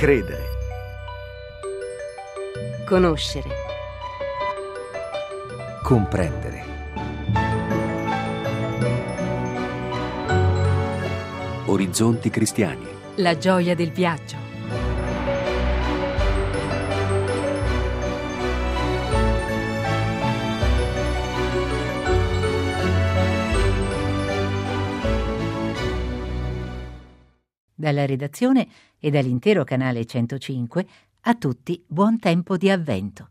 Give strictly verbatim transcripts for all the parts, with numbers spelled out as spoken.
Credere. Conoscere. Comprendere. Orizzonti cristiani. La gioia del viaggio. Dalla redazione e dall'intero canale centocinque, a tutti buon tempo di avvento.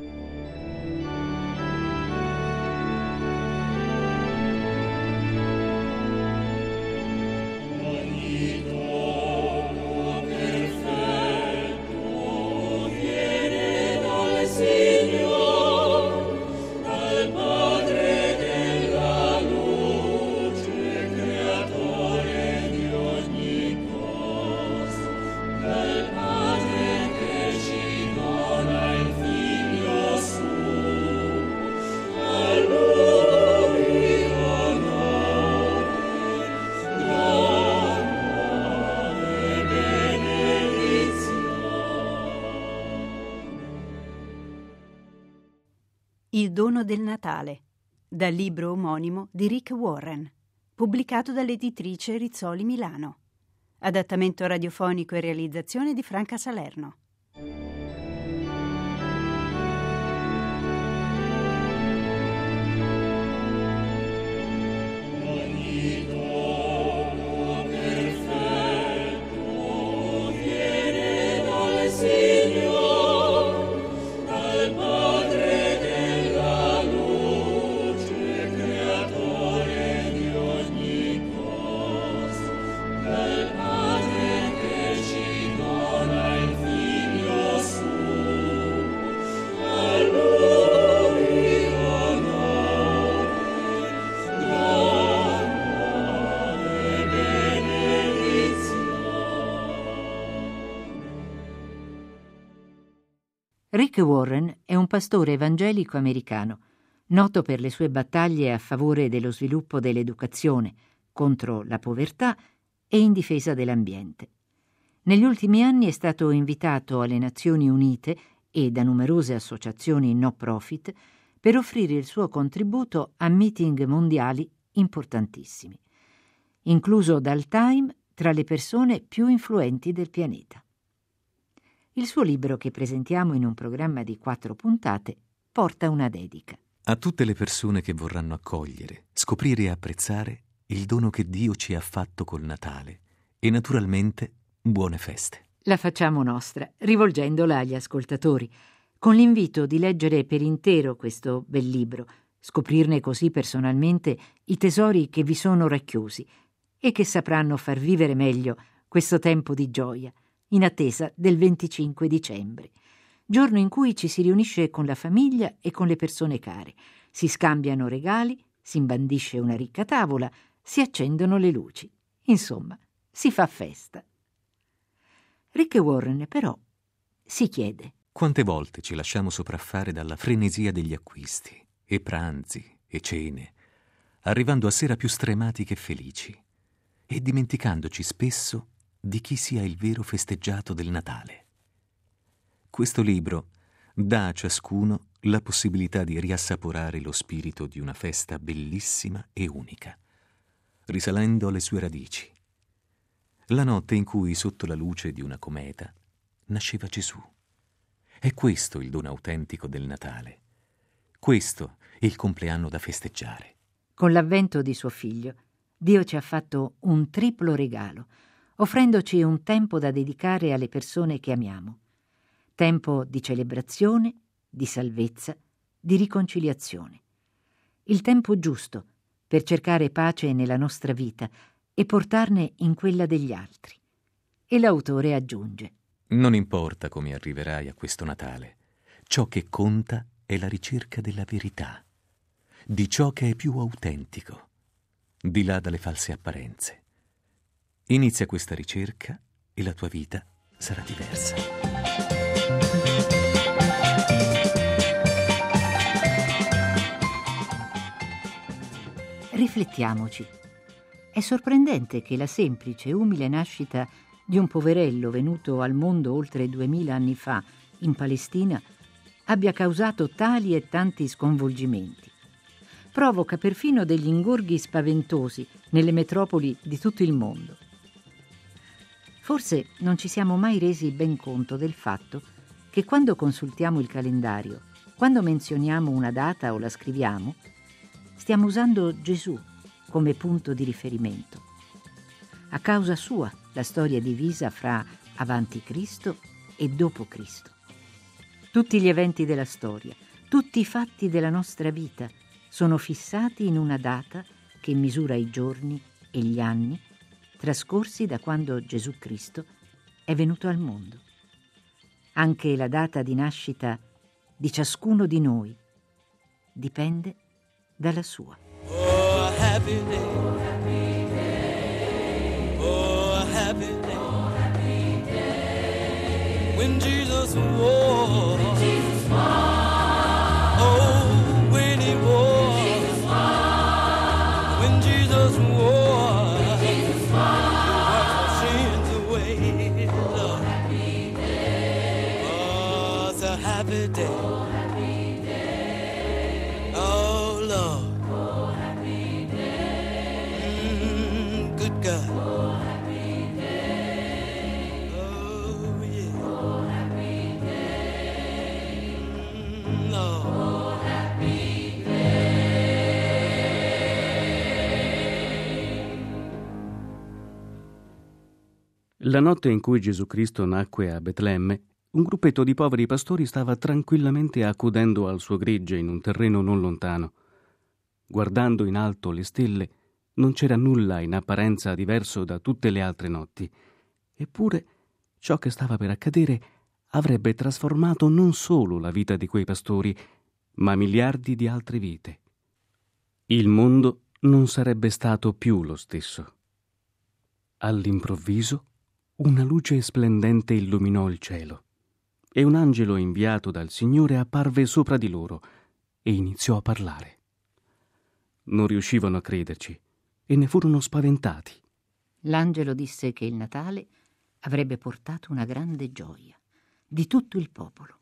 Il dono del Natale, dal libro omonimo di Rick Warren, pubblicato dall'editrice Rizzoli Milano. Adattamento radiofonico e realizzazione di Franca Salerno. Rick Warren è un pastore evangelico americano, noto per le sue battaglie a favore dello sviluppo dell'educazione, contro la povertà e in difesa dell'ambiente. Negli ultimi anni è stato invitato alle Nazioni Unite e da numerose associazioni no profit per offrire il suo contributo a meeting mondiali importantissimi, incluso dal Time tra le persone più influenti del pianeta. Il suo libro, che presentiamo in un programma di quattro puntate, porta una dedica. A tutte le persone che vorranno accogliere, scoprire e apprezzare il dono che Dio ci ha fatto col Natale e naturalmente buone feste. La facciamo nostra, rivolgendola agli ascoltatori, con l'invito di leggere per intero questo bel libro, scoprirne così personalmente i tesori che vi sono racchiusi e che sapranno far vivere meglio questo tempo di gioia, in attesa del venticinque dicembre, giorno in cui ci si riunisce con la famiglia e con le persone care, si scambiano regali, si imbandisce una ricca tavola, si accendono le luci. Insomma, si fa festa. Rick Warren, però, si chiede: quante volte ci lasciamo sopraffare dalla frenesia degli acquisti, e pranzi, e cene, arrivando a sera più stremati che felici, e dimenticandoci spesso di chi sia il vero festeggiato del Natale. Questo libro dà a ciascuno la possibilità di riassaporare lo spirito di una festa bellissima e unica, risalendo alle sue radici. La notte in cui, sotto la luce di una cometa, nasceva Gesù. È questo il dono autentico del Natale. Questo è il compleanno da festeggiare. Con l'avvento di suo figlio, Dio ci ha fatto un triplo regalo, offrendoci un tempo da dedicare alle persone che amiamo. Tempo di celebrazione, di salvezza, di riconciliazione. Il tempo giusto per cercare pace nella nostra vita e portarne in quella degli altri. E l'autore aggiunge: non importa come arriverai a questo Natale, ciò che conta è la ricerca della verità, di ciò che è più autentico, di là dalle false apparenze. Inizia questa ricerca e la tua vita sarà diversa. Riflettiamoci. È sorprendente che la semplice e umile nascita di un poverello venuto al mondo oltre duemila anni fa in Palestina abbia causato tali e tanti sconvolgimenti. Provoca perfino degli ingorghi spaventosi nelle metropoli di tutto il mondo. Forse non ci siamo mai resi ben conto del fatto che quando consultiamo il calendario, quando menzioniamo una data o la scriviamo, stiamo usando Gesù come punto di riferimento. A causa sua, la storia è divisa fra avanti Cristo e dopo Cristo. Tutti gli eventi della storia, tutti i fatti della nostra vita sono fissati in una data che misura i giorni e gli anni trascorsi da quando Gesù Cristo è venuto al mondo. Anche la data di nascita di ciascuno di noi dipende dalla sua. Oh, happy day. Oh, happy day. Oh, happy day. Oh, happy day. When Jesus wore. When Jesus wore. Oh, when he wore. Jesus wore. When Jesus wore. When Jesus wore. He washed our sins away. Oh, happy day. Oh, it's a happy day. Oh, happy day. Oh, Lord. God. Oh, happy day. Oh, yeah. Oh, happy day. Mm, Lord. Oh, happy day. La notte in cui Gesù Cristo nacque a Betlemme, un gruppetto di poveri pastori stava tranquillamente accudendo al suo gregge in un terreno non lontano. Guardando in alto le stelle, non c'era nulla in apparenza diverso da tutte le altre notti. Eppure ciò che stava per accadere avrebbe trasformato non solo la vita di quei pastori, ma miliardi di altre vite. Il mondo non sarebbe stato più lo stesso. All'improvviso una luce splendente illuminò il cielo e un angelo inviato dal Signore apparve sopra di loro e iniziò a parlare. Non riuscivano a crederci e ne furono spaventati. L'angelo disse che il Natale avrebbe portato una grande gioia di tutto il popolo.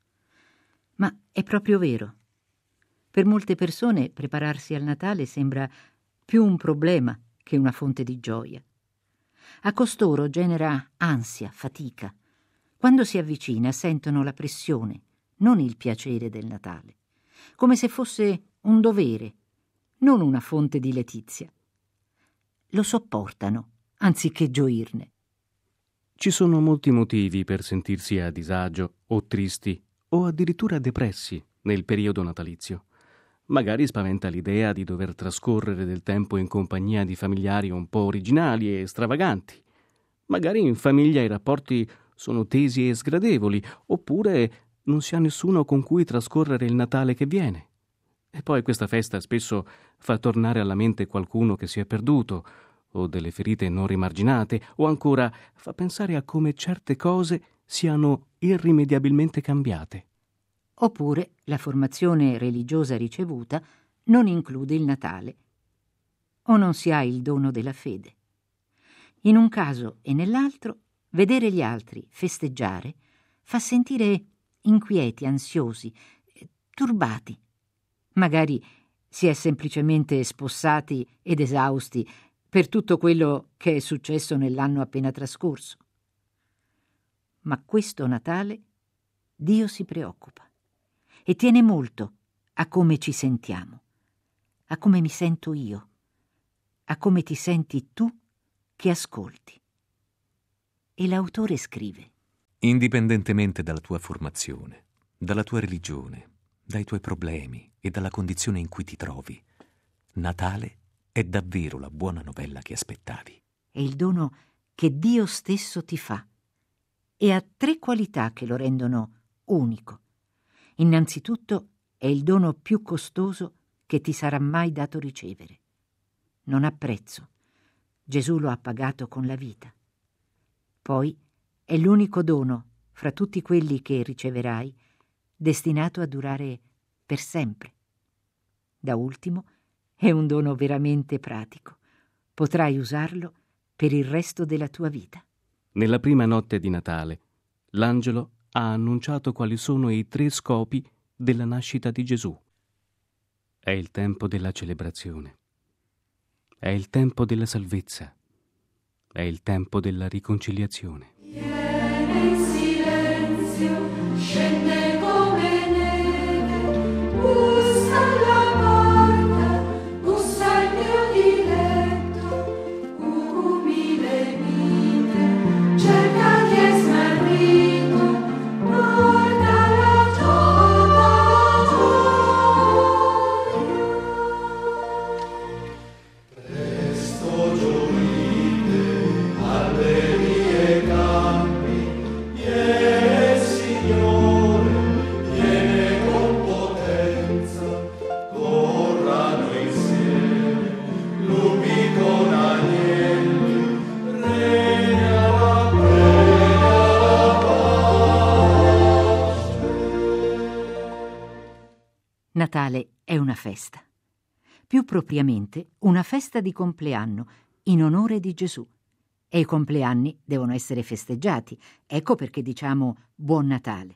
Ma è proprio vero. Per molte persone prepararsi al Natale sembra più un problema che una fonte di gioia. A costoro genera ansia, fatica. Quando si avvicina sentono la pressione, non il piacere del Natale, come se fosse un dovere, non una fonte di letizia. Lo sopportano, anziché gioirne. Ci sono molti motivi per sentirsi a disagio o tristi o addirittura depressi nel periodo natalizio. Magari spaventa l'idea di dover trascorrere del tempo in compagnia di familiari un po' originali e stravaganti. Magari in famiglia i rapporti sono tesi e sgradevoli, oppure non si ha nessuno con cui trascorrere il Natale che viene. E poi questa festa spesso fa tornare alla mente qualcuno che si è perduto, o delle ferite non rimarginate, o ancora fa pensare a come certe cose siano irrimediabilmente cambiate. Oppure la formazione religiosa ricevuta non include il Natale, o non si ha il dono della fede. In un caso e nell'altro, vedere gli altri festeggiare fa sentire inquieti, ansiosi, turbati. Magari si è semplicemente spossati ed esausti per tutto quello che è successo nell'anno appena trascorso. Ma questo Natale Dio si preoccupa e tiene molto a come ci sentiamo, a come mi sento io, a come ti senti tu che ascolti. E l'autore scrive: indipendentemente dalla tua formazione, dalla tua religione, dai tuoi problemi e dalla condizione in cui ti trovi, Natale è davvero la buona novella che aspettavi. È il dono che Dio stesso ti fa e ha tre qualità che lo rendono unico. Innanzitutto è il dono più costoso che ti sarà mai dato ricevere. Non ha prezzo. Gesù lo ha pagato con la vita. Poi è l'unico dono fra tutti quelli che riceverai destinato a durare per sempre. Da ultimo, è un dono veramente pratico. Potrai usarlo per il resto della tua vita. Nella prima notte di Natale, l'angelo ha annunciato quali sono i tre scopi della nascita di Gesù. È il tempo della celebrazione. È il tempo della salvezza. È il tempo della riconciliazione. Viene in silenzio, scende come neve, bussa alla porta, bussa il mio diletto, umile vite, cerca chi è smarrito, porta la gioia. Presto gioite alle vie campi, viene il Signore, viene con potenza, corrano insieme, lupi con agnelli, regna la Natale è una festa. Più propriamente una festa di compleanno in onore di Gesù. E i compleanni devono essere festeggiati. Ecco perché diciamo Buon Natale.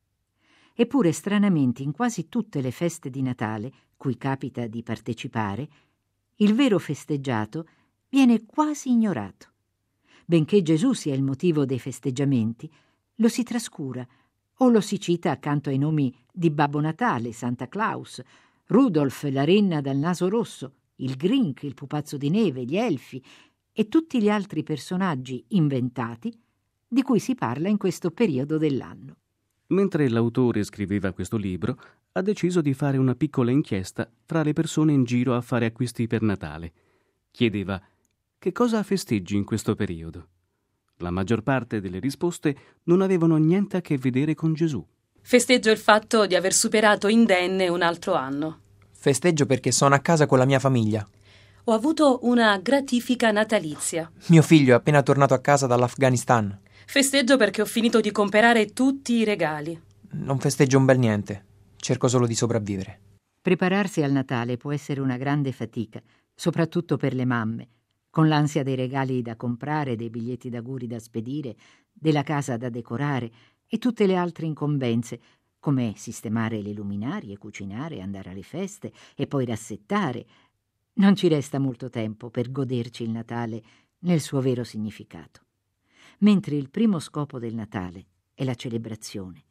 Eppure, stranamente, in quasi tutte le feste di Natale, cui capita di partecipare, il vero festeggiato viene quasi ignorato. Benché Gesù sia il motivo dei festeggiamenti, lo si trascura o lo si cita accanto ai nomi di Babbo Natale, Santa Claus, Rudolf, la renna dal naso rosso, il Grinch, il pupazzo di neve, gli elfi e tutti gli altri personaggi inventati di cui si parla in questo periodo dell'anno. Mentre l'autore scriveva questo libro, ha deciso di fare una piccola inchiesta fra le persone in giro a fare acquisti per Natale. Chiedeva: che cosa festeggi in questo periodo? La maggior parte delle risposte non avevano niente a che vedere con Gesù. Festeggio il fatto di aver superato indenne un altro anno. Festeggio perché sono a casa con la mia famiglia. Ho avuto una gratifica natalizia. Mio figlio è appena tornato a casa dall'Afghanistan. Festeggio perché ho finito di comprare tutti i regali. Non festeggio un bel niente. Cerco solo di sopravvivere. Prepararsi al Natale può essere una grande fatica, soprattutto per le mamme, con l'ansia dei regali da comprare, dei biglietti d'auguri da spedire, della casa da decorare e tutte le altre incombenze, come sistemare le luminarie, cucinare, andare alle feste e poi rassettare. Non ci resta molto tempo per goderci il Natale nel suo vero significato. Mentre il primo scopo del Natale è la celebrazione.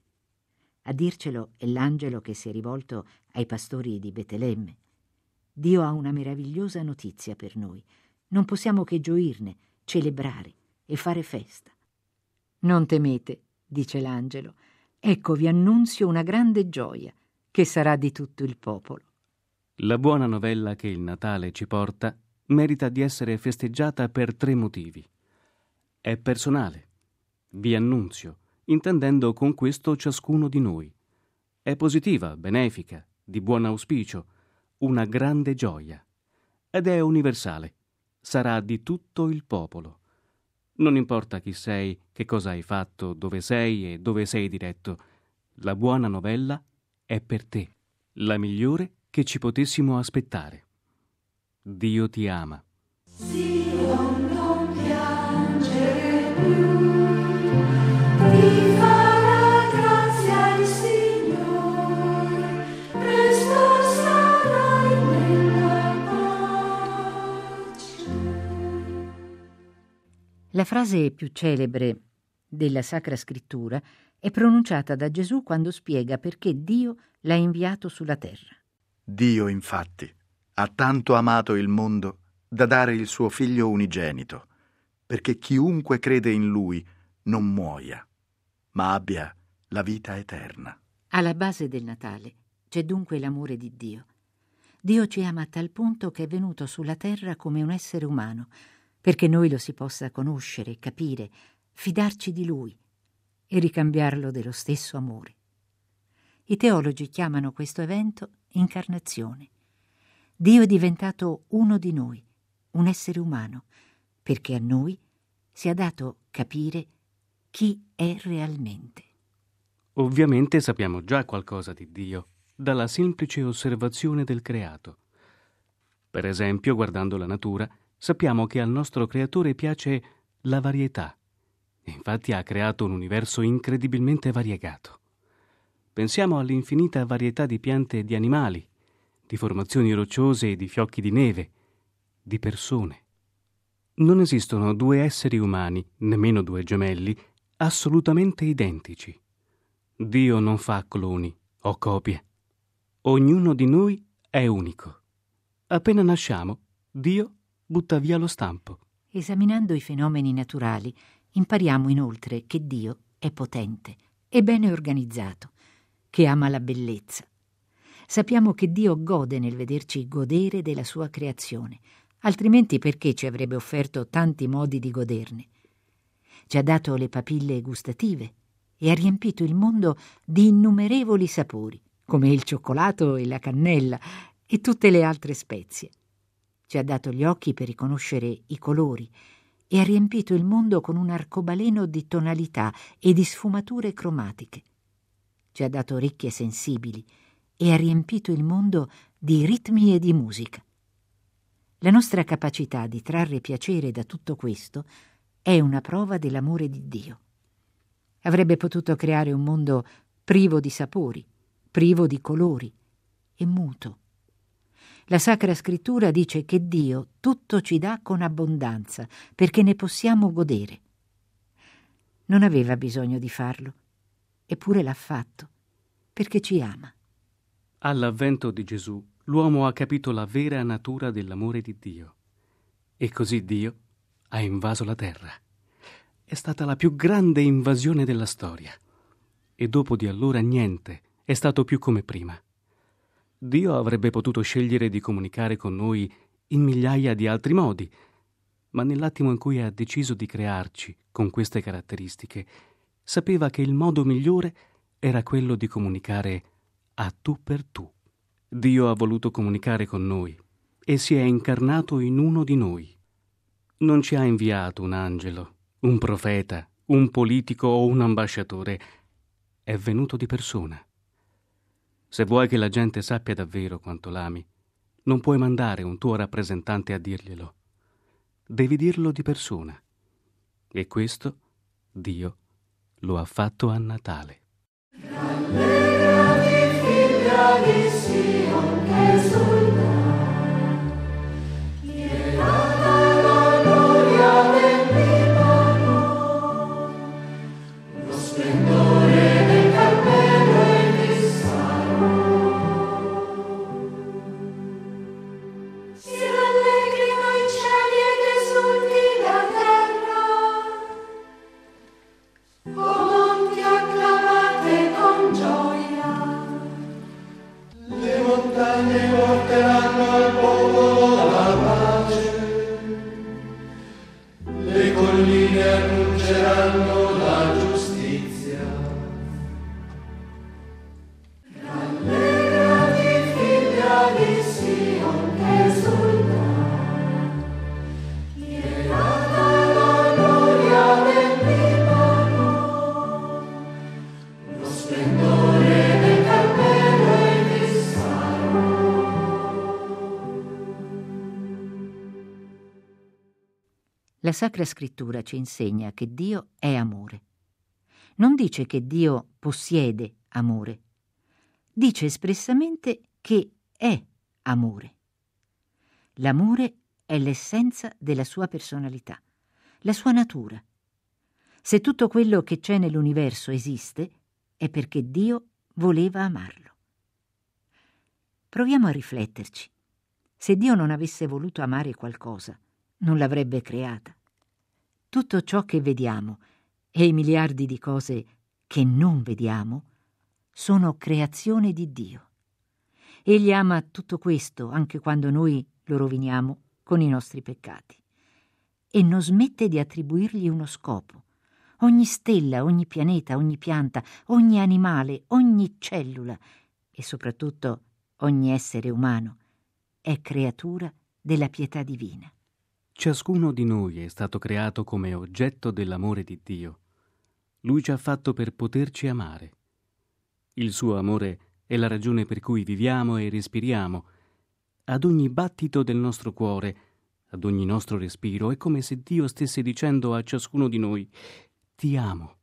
A dircelo è l'angelo che si è rivolto ai pastori di Betlemme. Dio ha una meravigliosa notizia per noi. Non possiamo che gioirne, celebrare e fare festa. Non temete, dice l'angelo, ecco vi annunzio una grande gioia che sarà di tutto il popolo. La buona novella che il Natale ci porta merita di essere festeggiata per tre motivi. È personale, vi annunzio, intendendo con questo ciascuno di noi. È positiva, benefica, di buon auspicio, una grande gioia. Ed è universale, sarà di tutto il popolo. Non importa chi sei, che cosa hai fatto, dove sei e dove sei diretto. La buona novella è per te, la migliore che ci potessimo aspettare. Dio ti ama. Dio non piangere più, ti farà grazia il Signore, presto sarai nella pace. La frase più celebre della Sacra Scrittura è pronunciata da Gesù quando spiega perché Dio l'ha inviato sulla terra. Dio, infatti, ha tanto amato il mondo da dare il suo Figlio unigenito, perché chiunque crede in Lui non muoia, ma abbia la vita eterna. Alla base del Natale c'è dunque l'amore di Dio. Dio ci ama a tal punto che è venuto sulla terra come un essere umano, perché noi lo si possa conoscere, capire, fidarci di Lui e ricambiarlo dello stesso amore. I teologi chiamano questo evento incarnazione. Dio è diventato uno di noi, un essere umano, perché a noi si è dato capire chi è realmente. Ovviamente sappiamo già qualcosa di Dio, dalla semplice osservazione del creato. Per esempio, guardando la natura, sappiamo che al nostro creatore piace la varietà. Infatti ha creato un universo incredibilmente variegato. Pensiamo all'infinita varietà di piante e di animali, di formazioni rocciose e di fiocchi di neve, di persone. Non esistono due esseri umani, nemmeno due gemelli, assolutamente identici. Dio non fa cloni o copie. Ognuno di noi è unico. Appena nasciamo, Dio butta via lo stampo. Esaminando i fenomeni naturali, impariamo inoltre che Dio è potente e bene organizzato, che ama la bellezza. Sappiamo che Dio gode nel vederci godere della sua creazione, altrimenti perché ci avrebbe offerto tanti modi di goderne? Ci ha dato le papille gustative e ha riempito il mondo di innumerevoli sapori, come il cioccolato e la cannella e tutte le altre spezie. Ci ha dato gli occhi per riconoscere i colori e ha riempito il mondo con un arcobaleno di tonalità e di sfumature cromatiche. Ci ha dato orecchie sensibili e ha riempito il mondo di ritmi e di musica. La nostra capacità di trarre piacere da tutto questo è una prova dell'amore di Dio. Avrebbe potuto creare un mondo privo di sapori, privo di colori e muto. La Sacra Scrittura dice che Dio tutto ci dà con abbondanza perché ne possiamo godere. Non aveva bisogno di farlo, eppure l'ha fatto, perché ci ama. All'avvento di Gesù, l'uomo ha capito la vera natura dell'amore di Dio. E così Dio ha invaso la terra. È stata la più grande invasione della storia. E dopo di allora niente è stato più come prima. Dio avrebbe potuto scegliere di comunicare con noi in migliaia di altri modi, ma nell'attimo in cui ha deciso di crearci con queste caratteristiche, sapeva che il modo migliore era quello di comunicare a tu per tu. Dio ha voluto comunicare con noi e si è incarnato in uno di noi. Non ci ha inviato un angelo, un profeta, un politico o un ambasciatore. È venuto di persona. Se vuoi che la gente sappia davvero quanto l'ami, non puoi mandare un tuo rappresentante a dirglielo. Devi dirlo di persona. E questo Dio lo ha fatto a Natale. Rallegrati, figlia di Sion, che esulta, tirata la gloria del Libano, lo splendore del Carmelo e di Saron. Si rallegrino i cieli ed esulti la terra, o monti acclamate con gioia. Le montagne porteranno al popolo la pace, le colline annunceranno la giustizia. Rallegrati, figlia di Sion, che esulta, tirata la gloria del Libano, lo splendore del Carmelo e di Saron. La Sacra Scrittura ci insegna che Dio è amore. Non dice che Dio possiede amore. Dice espressamente che è amore. L'amore è l'essenza della sua personalità, la sua natura. Se tutto quello che c'è nell'universo esiste, è perché Dio voleva amarlo. Proviamo a rifletterci. Se Dio non avesse voluto amare qualcosa, non l'avrebbe creata. Tutto ciò che vediamo e i miliardi di cose che non vediamo sono creazione di Dio. Egli ama tutto questo anche quando noi lo roviniamo con i nostri peccati e non smette di attribuirgli uno scopo. Ogni stella, ogni pianeta, ogni pianta, ogni animale, ogni cellula e soprattutto ogni essere umano è creatura della pietà divina. Ciascuno di noi è stato creato come oggetto dell'amore di Dio. Lui ci ha fatto per poterci amare. Il suo amore è la ragione per cui viviamo e respiriamo. Ad ogni battito del nostro cuore, ad ogni nostro respiro, è come se Dio stesse dicendo a ciascuno di noi: ti amo.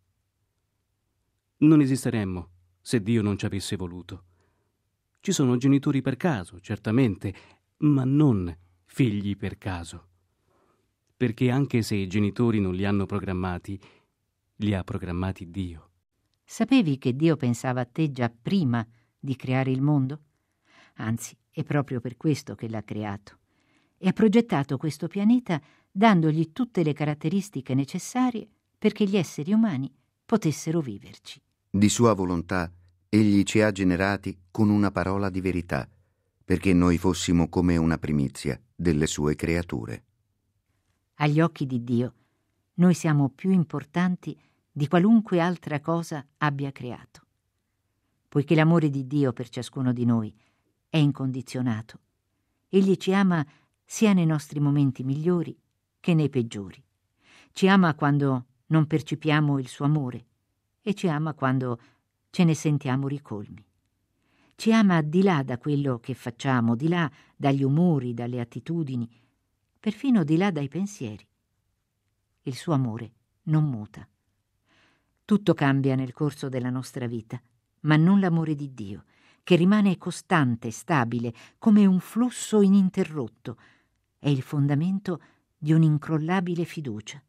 Non esisteremmo se Dio non ci avesse voluto. Ci sono genitori per caso, certamente, ma non figli per caso. Perché anche se i genitori non li hanno programmati, li ha programmati Dio. Sapevi che Dio pensava a te già prima di creare il mondo? Anzi, è proprio per questo che l'ha creato. E ha progettato questo pianeta dandogli tutte le caratteristiche necessarie perché gli esseri umani potessero viverci. Di sua volontà, egli ci ha generati con una parola di verità, perché noi fossimo come una primizia delle sue creature. Agli occhi di Dio, noi siamo più importanti di qualunque altra cosa abbia creato. Poiché l'amore di Dio per ciascuno di noi è incondizionato, egli ci ama sia nei nostri momenti migliori che nei peggiori. Ci ama quando non percepiamo il suo amore e ci ama quando ce ne sentiamo ricolmi. Ci ama di là da quello che facciamo, di là dagli umori, dalle attitudini, perfino di là dai pensieri. Il suo amore non muta. Tutto cambia nel corso della nostra vita, ma non l'amore di Dio, che rimane costante, stabile, come un flusso ininterrotto. È il fondamento di un'incrollabile fiducia.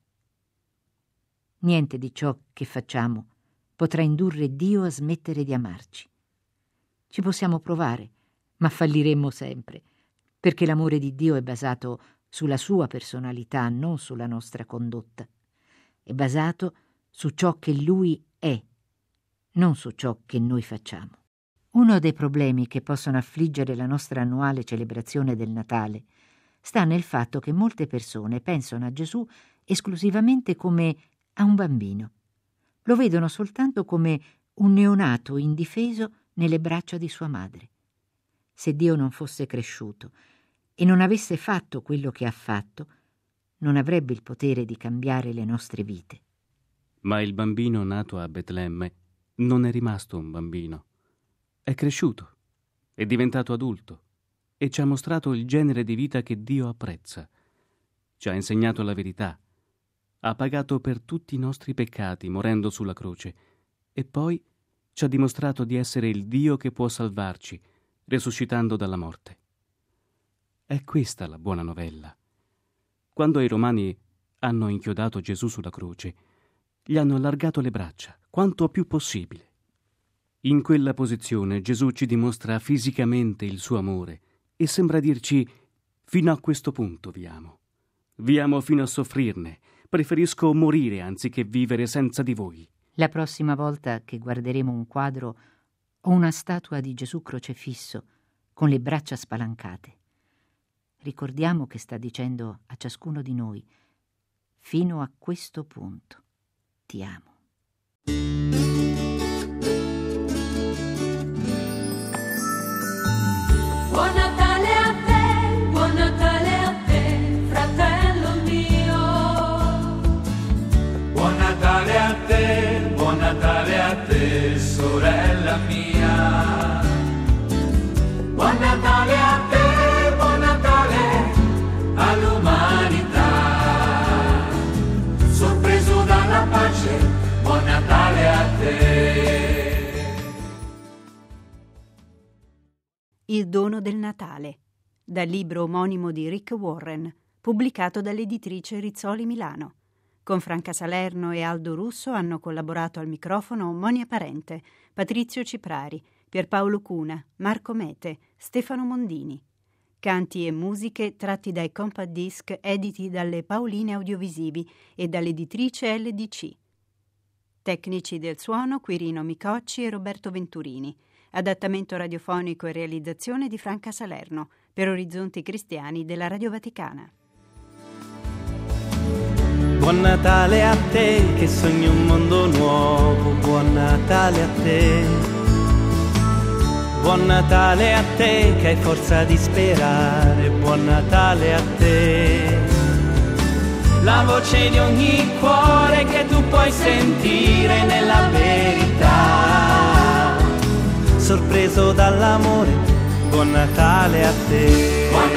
Niente di ciò che facciamo potrà indurre Dio a smettere di amarci. Ci possiamo provare, ma falliremmo sempre, perché l'amore di Dio è basato sulla sua personalità, non sulla nostra condotta. È basato su ciò che Lui è, non su ciò che noi facciamo. Uno dei problemi che possono affliggere la nostra annuale celebrazione del Natale sta nel fatto che molte persone pensano a Gesù esclusivamente come a un bambino. Lo vedono soltanto come un neonato indifeso nelle braccia di sua madre. Se Dio non fosse cresciuto e non avesse fatto quello che ha fatto, non avrebbe il potere di cambiare le nostre vite. Ma il bambino nato a Betlemme non è rimasto un bambino. È cresciuto, è diventato adulto e ci ha mostrato il genere di vita che Dio apprezza. Ci ha insegnato la verità, ha pagato per tutti i nostri peccati morendo sulla croce e poi ci ha dimostrato di essere il Dio che può salvarci, risuscitando dalla morte. È questa la buona novella. Quando i romani hanno inchiodato Gesù sulla croce, gli hanno allargato le braccia, quanto più possibile. In quella posizione Gesù ci dimostra fisicamente il suo amore e sembra dirci: fino a questo punto vi amo. Vi amo fino a soffrirne. Preferisco morire anziché vivere senza di voi. La prossima volta che guarderemo un quadro o una statua di Gesù crocefisso con le braccia spalancate, ricordiamo che sta dicendo a ciascuno di noi: fino a questo punto ti amo. Buon Natale a te, buon Natale a te, fratello mio. Buon Natale a te, buon Natale a te, sorella mia. Buon Natale a te, buon Natale all'umanità. Sorpreso dalla pace, buon Natale a te. Il dono del Natale, dal libro omonimo di Rick Warren, pubblicato dall'editrice Rizzoli Milano. Con Franca Salerno e Aldo Russo hanno collaborato al microfono Monia Parente, Patrizio Ciprari, Pierpaolo Cuna, Marco Mete, Stefano Mondini. Canti e musiche tratti dai compact disc editi dalle Paoline Audiovisivi e dall'editrice L D C. Tecnici del suono Quirino Micocci e Roberto Venturini. Adattamento radiofonico e realizzazione di Franca Salerno per Orizzonti Cristiani della Radio Vaticana. Buon Natale a te che sogni un mondo nuovo, buon Natale a te. Buon Natale a te che hai forza di sperare, buon Natale a te. La voce di ogni cuore che tu puoi sentire nella verità. Sorpreso dall'amore, buon Natale a te.